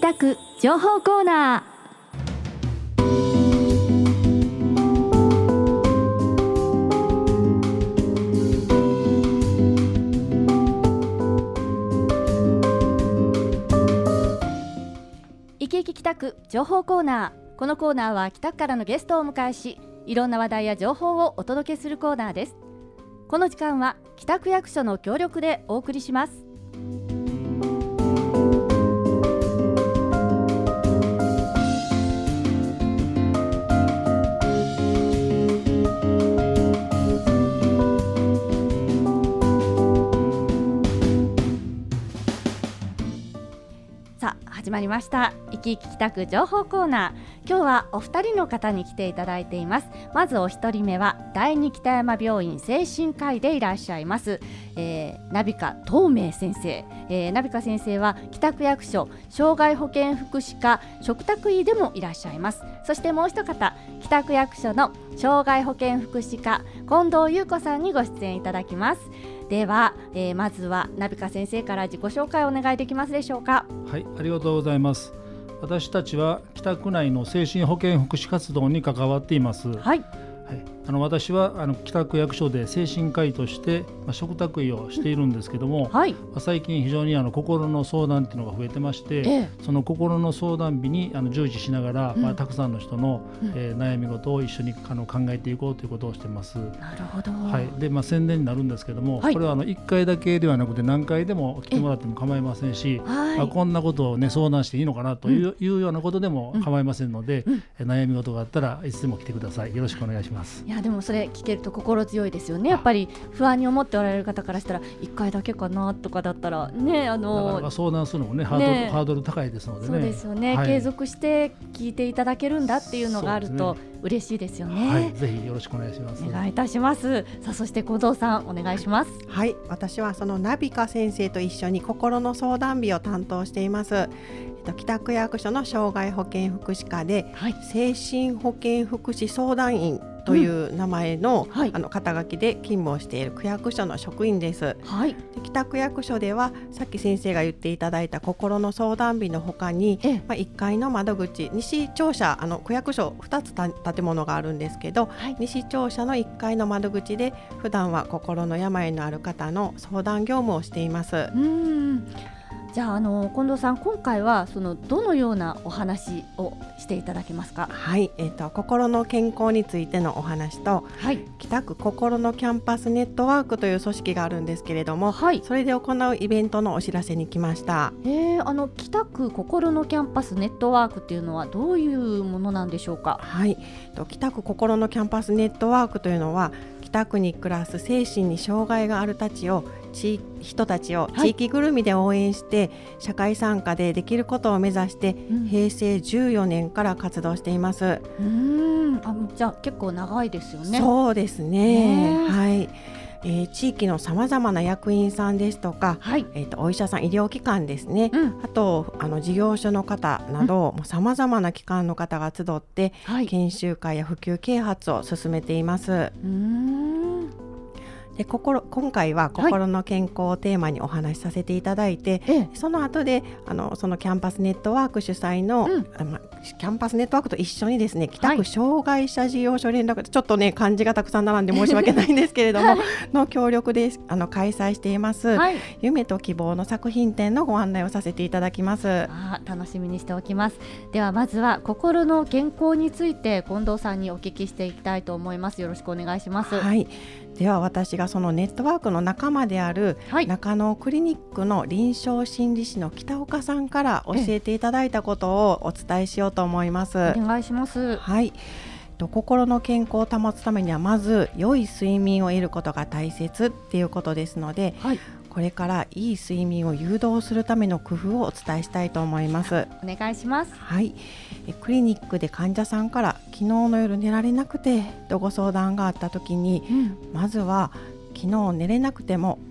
北区情報コーナー。生き生き北区情報コーナー。このコーナーは北区からのゲストをお迎えし、いろんな話題や情報をお届けするコーナーです。この時間は北区役所の協力でお送りします。始まりました。生き生き北区情報コーナー。今日はお二人の方に来ていただいています。まずお一人目は第二北山病院精神科医でいらっしゃいます、ナビカ東明先生、ナビカ先生は北区役所障害保健福祉課嘱託医でもいらっしゃいます。そしてもう一方、北区役所の障害保健福祉課近藤優子さんにご出演いただきます。では、まずはナビカ先生から自己紹介をお願いできますでしょうか。 はい、ありがとうございます。私たちは北区内の精神保健福祉活動に関わっています。はい、私は北区役所で精神科医として、嘱託医をしているんですけども、最近非常に心の相談っていうのが増えてまして、その心の相談日に従事しながら、たくさんの人の、悩み事を一緒に考えていこうということをしています。 なるほど。 で、宣伝になるんですけども、これは1回だけではなくて何回でも来てもらっても構いませんし、こんなことを、相談していいのかなというようなことでも構いませんので、悩み事があったらいつでも来てください。よろしくお願いします。 いやでもそれ聞けると心強いですよね。やっぱり不安に思っておられる方からしたら1回だけかなとかだったらね、 なかなか相談するのもね、ハードル高いですのでね。 そうですよね、継続して聞いていただけるんだっていうのがあると嬉しいですよね。 ぜひよろしくお願いします。 お願いいたします。さあ、そして近藤さんお願いします。 はい、私はそのナビカ先生と一緒に心の相談日を担当しています。北区役所の障害保健福祉課で、精神保健福祉相談員という名前の、肩書きで勤務をしている区役所の職員です。で、北区役所ではさっき先生が言っていただいた心の相談日の他に、1階の窓口、西庁舎、区役所2つ建物があるんですけど、西庁舎の1階の窓口で普段は心の病のある方の相談業務をしています。 じゃあ、近藤さん、今回はどのようなお話をしていただけますか。 心の健康についてのお話と、北区心のキャンパスネットワークという組織があるんですけれども、それで行うイベントのお知らせに来ました。 北区心のキャンパスネットワークというのはどういうものなんでしょうか。 北区心のキャンパスネットワークというのは、北区に暮らす精神に障害がある人たちを地域ぐるみで応援して、社会参加でできることを目指して、平成14年から活動しています。 じゃあ結構長いですよね。 そうですね。地域のさまざまな役員さんですとか、お医者さん、医療機関ですね、あと事業所の方など、さまざまな機関の方が集って、研修会や普及啓発を進めています。で、今回は心の健康をテーマにお話しさせていただいて、その後でそのキャンパスネットワーク主催の、キャンパスネットワークと一緒にですね、北区障害者事業所連絡、ちょっとね漢字がたくさん並んで申し訳ないんですけれどもの協力で開催しています、夢と希望の作品展のご案内をさせていただきます。 楽しみにしておきます。ではまずは心の健康について近藤さんにお聞きしていきたいと思います。よろしくお願いします。 では私がそのネットワークの仲間である、中野クリニックの臨床心理士の北岡さんから教えていただいたことをお伝えしようと思います。 お願いします。 心の健康を保つためにはまず良い睡眠を得ることが大切っていうことですので、これからいい睡眠を誘導するための工夫をお伝えしたいと思います。 お願いします。 クリニックで患者さんから昨日の夜寝られなくてとご相談があった時に、まずは昨日寝れなくても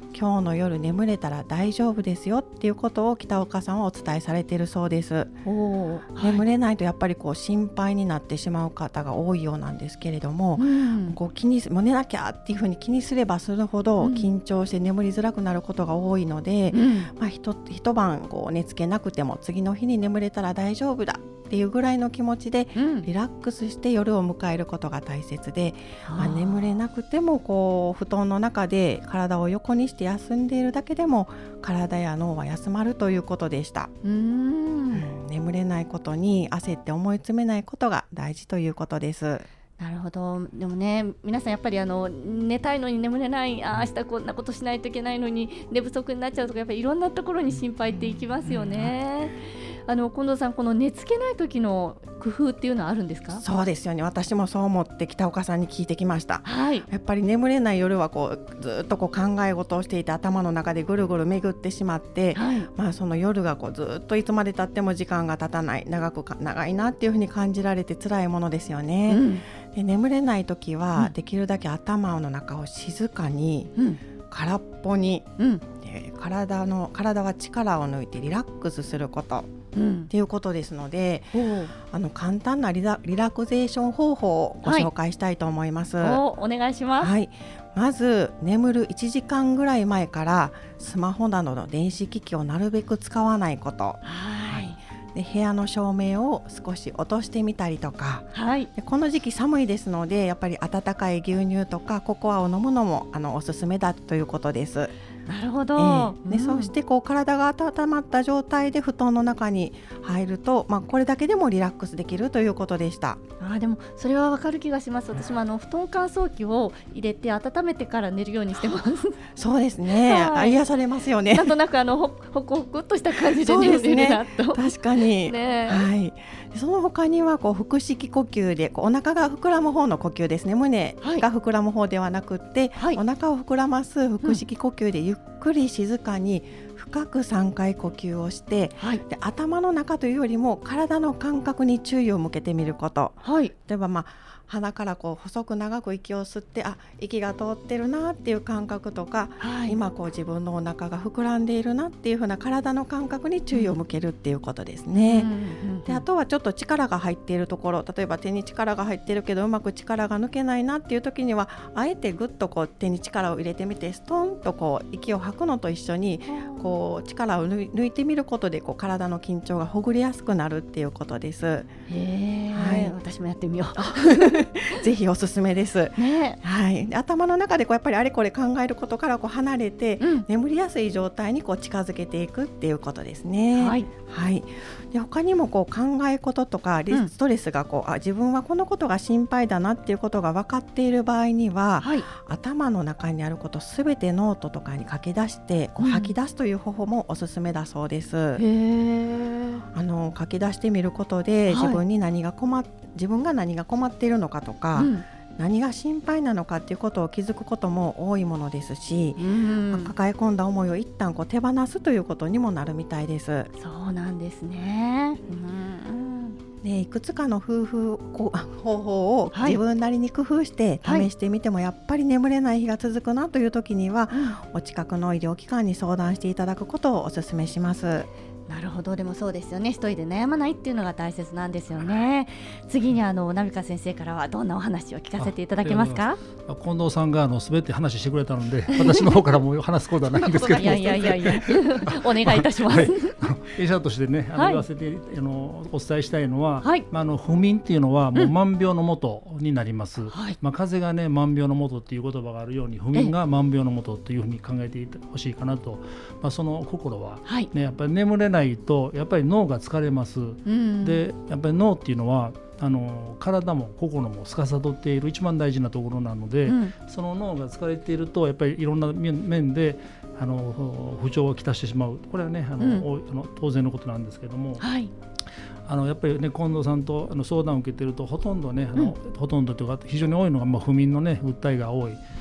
今日の夜眠れたら大丈夫ですよっていうことを北岡さんはお伝えされているそうです。眠れないとやっぱり心配になってしまう方が多いようなんですけれども、もう寝なきゃっていうふうに気にすればするほど緊張して眠りづらくなることが多いので、一晩寝つけなくても次の日に眠れたら大丈夫だっていうぐらいの気持ちでリラックスして夜を迎えることが大切で、眠れなくても布団の中で体を横にして休んでいるだけでも体や脳は休まるということでした。眠れないことに焦って思い詰めないことが大事ということです。 なるほど。でもね、皆さんやっぱり寝たいのに眠れない、明日こんなことしないといけないのに寝不足になっちゃうとか、やっぱりいろんなところに心配っていきますよね。近藤さん、この寝つけない時の工夫っていうのはあるんですか？ そうですよね。私もそう思って北岡さんに聞いてきました。 やっぱり眠れない夜はずっと考え事をしていて頭の中でぐるぐる巡ってしまって、その夜がずっといつまで経っても時間が経たない、長いなっていうふうに感じられて辛いものですよね。で、眠れない時はできるだけ頭の中を静かに、空っぽに、体は力を抜いてリラックスすることっていうことですので、簡単なリラクゼーション方法をご紹介したいと思います。 お願いします。 まず眠る1時間ぐらい前からスマホなどの電子機器をなるべく使わないこと、で部屋の照明を少し落としてみたりとか、でこの時期寒いですのでやっぱり温かい牛乳とかココアを飲むのもおすすめだということです。 なるほど。 でそして体が温まった状態で布団の中に入ると、これだけでもリラックスできるということでした。 でもそれはわかる気がします。私も布団乾燥機を入れて温めてから寝るようにしてます。 そうですね、癒されますよね。 なんとなくホクホクっとした感じで寝れるなと。 確かに、その他には腹式呼吸でお腹が膨らむ方の呼吸ですね。胸が膨らむ方ではなくって、お腹を膨らます腹式呼吸でゆっくり静かに深く3回呼吸をして、で頭の中というよりも体の感覚に注意を向けてみること、例えば鼻から細く長く息を吸って、息が通ってるなっていう感覚とか、今自分のお腹が膨らんでいるなっていう風な体の感覚に注意を向けるっていうことですね。であとはちょっと力が入っているところ、例えば手に力が入っているけどうまく力が抜けないなっていう時にはあえてぐっと手に力を入れてみてストンと息を吐くのと一緒に力を抜いてみることで体の緊張がほぐれやすくなるっていうことです。 私もやってみよう。ぜひおすすめです。頭の中でやっぱりあれこれ考えることから離れて、眠りやすい状態に近づけていくっていうことですね。で他にも考え事とかストレスが自分はこのことが心配だなっていうことが分かっている場合には、頭の中にあることすべてノートとかに書き出して吐き出すという方法もおすすめだそうです。書き出してみることで自分が何が困っているのかとか、何が心配なのかっていうことを気づくことも多いものですし、抱え込んだ思いを一旦手放すということにもなるみたいです。 そうなんですね。 いくつかの方法を自分なりに工夫して試してみてもやっぱり眠れない日が続くなという時には、お近くの医療機関に相談していただくことをお勧めします。 なるほど。でもそうですよね。一人で悩まないっていうのが大切なんですよね。次に鍋川先生からはどんなお話を聞かせていただけますか？ 近藤さんが全て話してくれたので私の方からも話すことはないんですけどいやお願いいたします。 医者としてね言わせてお伝えしたいのは、不眠っていうのはもう万病のもとになります。風邪がね万病のもとっていう言葉があるように不眠が万病のもとというふうに考えてほしいかなと。その心はやっぱり眠れないとやっぱり脳が疲れます。でやっぱり脳っていうのは体も心も司っている一番大事なところなので、その脳が疲れているとやっぱりいろんな面で不調をきたしてしまう。これはね当然のことなんですけども、やっぱりね近藤さんと相談を受けているとほとんどねほとんどというか非常に多いのが不眠のね訴えが多い。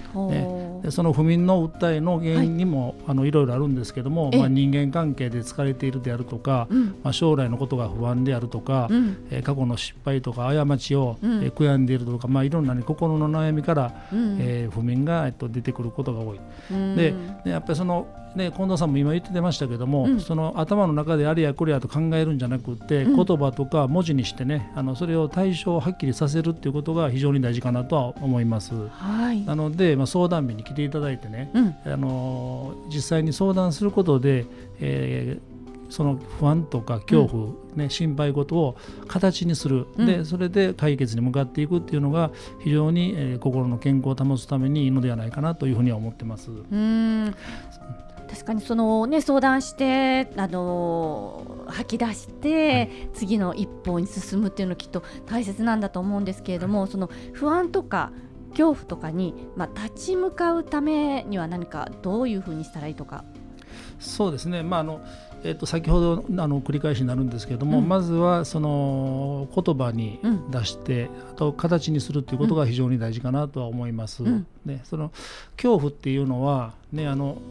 でその不眠の訴えの原因にも、いろいろあるんですけども、人間関係で疲れているであるとか、将来のことが不安であるとか、過去の失敗とか過ちを、悔やんでいるとか、いろんな、心の悩みから、不眠が、出てくることが多い。でやっぱり近藤さんも今言ってましたけども、その頭の中であれやこれやと考えるんじゃなくて、言葉とか文字にしてね、それを対象をはっきりさせるっていうことが非常に大事かなとは思います。なので、相談日に来ていただいてね、実際に相談することで、その不安とか恐怖、心配事を形にする、でそれで解決に向かっていくっていうのが非常に、心の健康を保つためにいいのではないかなというふうには思ってます。 確かに相談して吐き出して、次の一歩に進むっていうのはきっと大切なんだと思うんですけれども、その不安とか恐怖とかに、立ち向かうためには何かどういうふうにしたらいいとか。 そうですね、先ほど繰り返しになるんですけれども、まずはその言葉に出して、あと形にするということが非常に大事かなとは思います。でその恐怖っていうのはね、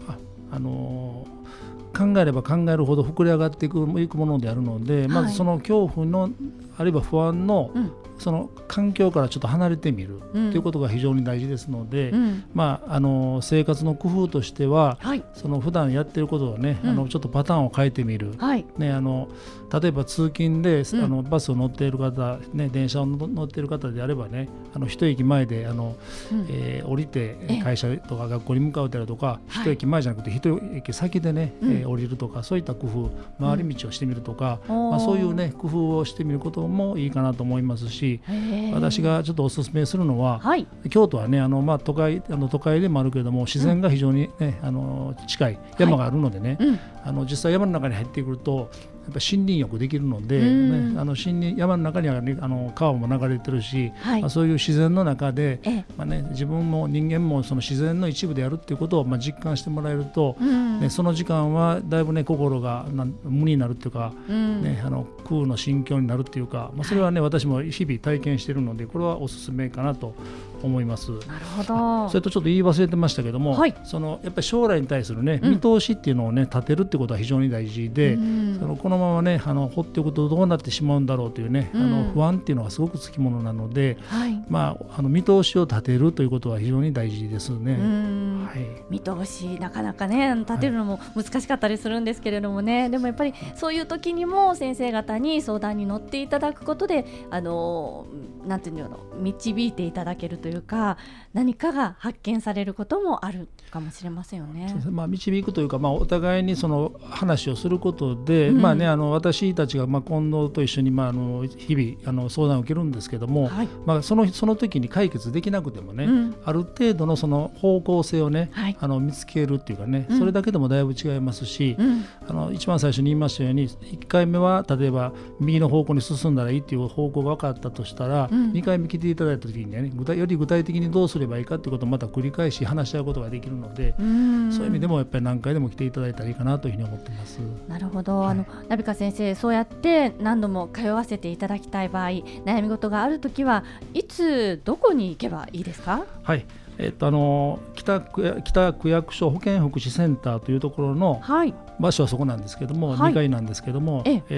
考えれば考えるほど膨れ上がっていくものであるので、まずその恐怖のあるいは不安の、その環境からちょっと離れてみるということが非常に大事ですので、生活の工夫としては、その普段やってることをね、ちょっとパターンを変えてみる、例えば通勤で、バスを乗っている方、電車を乗っている方であればね、一駅前で降りて会社とか学校に向かうであるとか、一駅前じゃなくて一駅先でね、降りるとか、そういった工夫、回り道をしてみるとか、そういうね工夫をしてみることもいいかなと思いますし、私がちょっとお勧めするのは、京都はね都会でもあるけれども、自然が非常に、近い山があるのでね、実際山の中に入ってくるとやっぱ森林浴できるので、山の中には、川も流れてるし、そういう自然の中で、自分も人間もその自然の一部であるっていうことを、実感してもらえると、その時間はだいぶね心が無になるっていうか、空の心境になるっていうか、それはね私も日々体験しているので、これはおすすめかなと思います。 なるほど。 それとちょっと言い忘れてましたけども、やっぱり将来に対するね見通しっていうのをね立てるってことは非常に大事で、このままね放っておくとどうなってしまうんだろうというね、不安っていうのがすごくつきものなので、見通しを立てるということは非常に大事ですね。 見通しなかなかね立てるのも難しかったりするんですけれどもね、でもやっぱりそういう時にも先生方に相談に乗っていただくことで、なんていうの、導いていただけるというか、何かが発見されることもあるかもしれませんよね。 導くというか、お互いにその話をすることで、私たちが近藤と一緒に日々相談を受けるんですけども、その時に解決できなくてもね、ある程度のその方向性をね、見つけるっていうかね、それだけでもだいぶ違いますし、一番最初に言いましたように、1回目は例えば右の方向に進んだらいいっていう方向が分かったとしたら、2回目来ていただいた時にね、より具体的にどうすればいいかっていうことをまた繰り返し話し合うことができるので、そういう意味でもやっぱり何回でも来ていただいたらいいかなというふうに思っています。 なるほど。ナビカ先生、そうやって何度も通わせていただきたい場合、悩み事があるときはいつどこに行けばいいですか？北区役所保健福祉センターというところの場所はそこなんですけども、2階なんですけども、第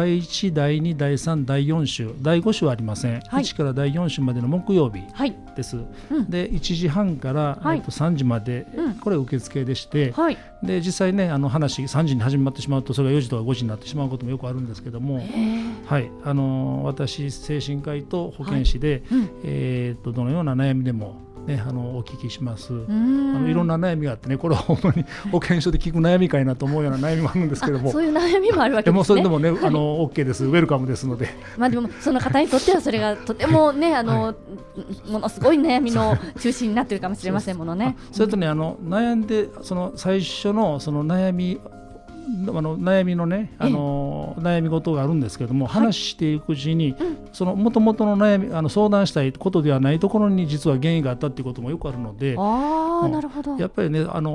1、第2、第3、第4週、第5週はありません。1から第4週までの木曜日です。で1時半から3時まで、これ受付でして、で実際ね話3時に始まってしまうと、それが4時とか5時になってしまうこともよくあるんですけども、私精神科医と保健師で、どのような悩みでもお聞きします。いろんな悩みがあってね、これは本当に保健所で聞く悩みかいなと思うような悩みもあるんですけども、 そういう悩みもあるわけですね。 それでもね、OK です、ウェルカムですので。 でもその方にとってはそれがとてもね、ものすごい悩みの中心になっているかもしれませんものね。 それとね、悩んでその最初のその悩みのね、悩み事があるんですけども、話していくうちに、その元々の悩み、相談したいことではないところに実は原因があったっていうこともよくあるので、 なるほど。 やっぱりね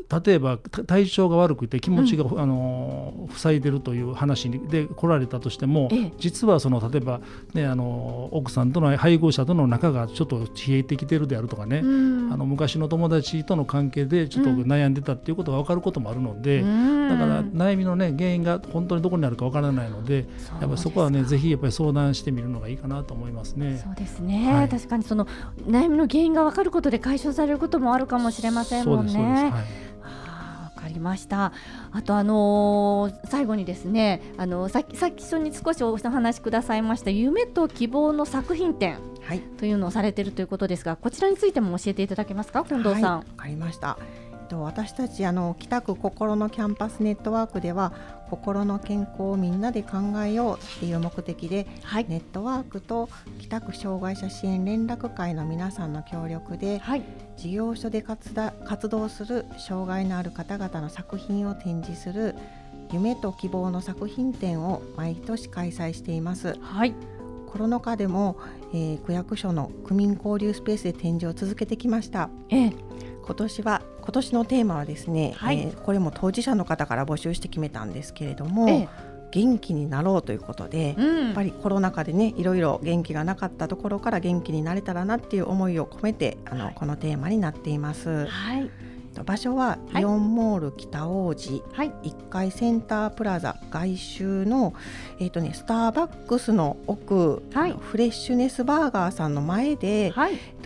例えば体調が悪くて気持ちが、塞いでるという話で来られたとしても、実は例えば、ね、奥さんとの配偶者との仲がちょっと冷えてきてるであるとかね、昔の友達との関係でちょっと悩んでたっていうことが分かることもあるので、だから悩みの、ね、原因が本当にどこにあるか分からないので、やっぱりそこはねぜひやっぱり相談してみるのがいいかなと思いますね。 そうですね、確かにその悩みの原因が分かることで解消されることもあるかもしれませんもんね。わかりました。あと最後にですね、さっき一緒に少しお話しくださいました夢と希望の作品展というのをされているということですが、こちらについても教えていただけますか、近藤さん。 わかりました。私たち北区心のキャンパスネットワークでは心の健康をみんなで考えようっていう目的で、ネットワークと北区障害者支援連絡会の皆さんの協力で、事業所で活動する障害のある方々の作品を展示する夢と希望の作品展を毎年開催しています。コロナ禍でも、区役所の区民交流スペースで展示を続けてきました。今年のテーマはですね、これも当事者の方から募集して決めたんですけれども、元気になろうということで、やっぱりコロナ禍でねいろいろ元気がなかったところから元気になれたらなっていう思いを込めてこのテーマになっています。場所はイオンモール北大路、1階センタープラザ外周の、スターバックスの奥、フレッシュネスバーガーさんの前で、今日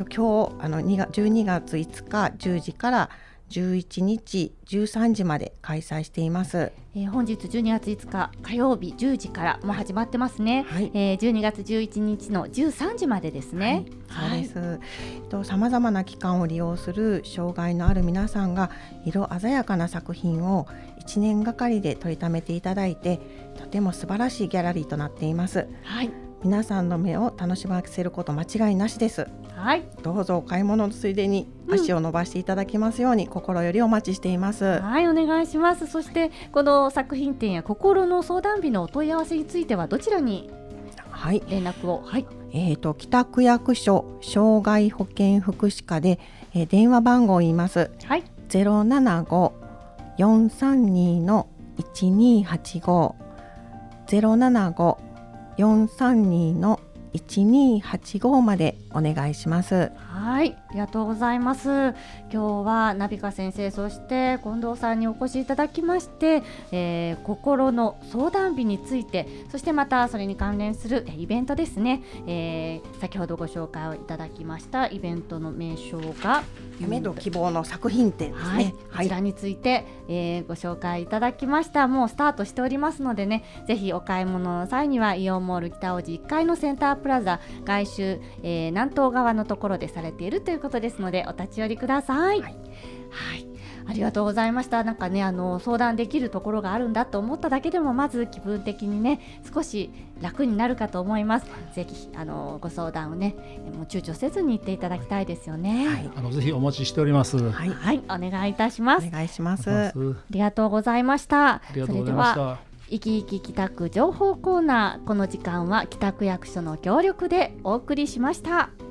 12月5日10時から11日13時まで開催しています。 本日12月5日火曜日10時からもう始まってますね。12月11日の13時までですね。 そうです。さまざまな期間を利用する障害のある皆さんが色鮮やかな作品を1年がかりで取りためていただいて、とても素晴らしいギャラリーとなっています。皆さんの目を楽しませること間違いなしです。どうぞお買い物のついでに足を伸ばしていただきますように、心よりお待ちしています。 お願いします。そしてこの作品展や心の相談日のお問い合わせについてはどちらに連絡を。 北区役所障害保健福祉課で、電話番号を言います。075-432-1285 075-432-1285までお願いします。 ありがとうございます。今日はナビカ先生、そして近藤さんにお越しいただきまして、心の相談日について、そしてまたそれに関連するイベントですね、先ほどご紹介をいただきましたイベントの名称が夢と希望の作品展ですね。 こちらについて、ご紹介いただきました。もうスタートしておりますのでね、ぜひお買い物の際にはイオンモール北大路1階のセンタープラザ外周、南東側のところでされているということですので、お立ち寄りください。ありがとうございました。なんかね、相談できるところがあるんだと思っただけでも、まず気分的にね少し楽になるかと思います。ぜひご相談をねもう躊躇せずに言っていただきたいですよね。 ぜひお待ちしております。 お願いいたします。 お願いします。 ありがとうございました。それでは生き生き北区情報コーナー、この時間は北区役所の協力でお送りしました。